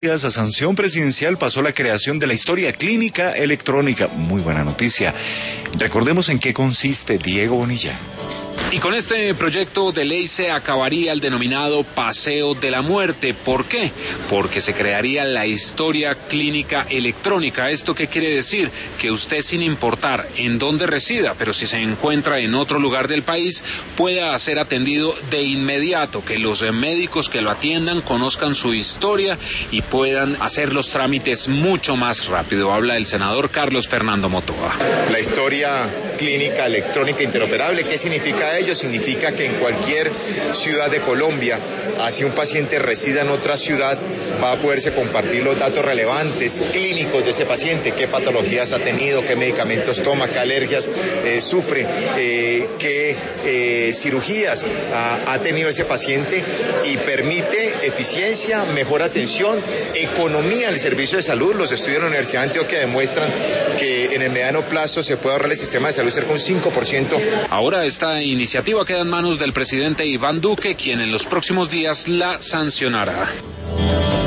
A sanción presidencial pasó la creación de la historia clínica electrónica. Muy buena noticia. Recordemos en qué consiste, Diego Bonilla. Y con este proyecto de ley se acabaría el denominado paseo de la muerte. ¿Por qué? Porque se crearía la historia clínica electrónica. ¿Esto qué quiere decir? Que usted, sin importar en dónde resida, pero si se encuentra en otro lugar del país, pueda ser atendido de inmediato, que los médicos que lo atiendan conozcan su historia y puedan hacer los trámites mucho más rápido. Habla el senador Carlos Fernando Motoa. La historia clínica electrónica interoperable, ¿qué significa ello? Significa que en cualquier ciudad de Colombia, así un paciente resida en otra ciudad, va a poderse compartir los datos relevantes clínicos de ese paciente, qué patologías ha tenido, qué medicamentos toma, qué alergias sufre, qué cirugías ha tenido ese paciente, y permite eficiencia, mejor atención, economía en el servicio de salud. Los estudios de la Universidad de Antioquia demuestran que en el mediano plazo se puede ahorrar el sistema de salud cerca de un 5%. Ahora esta iniciativa queda en manos del presidente Iván Duque, quien en los próximos días la sancionará.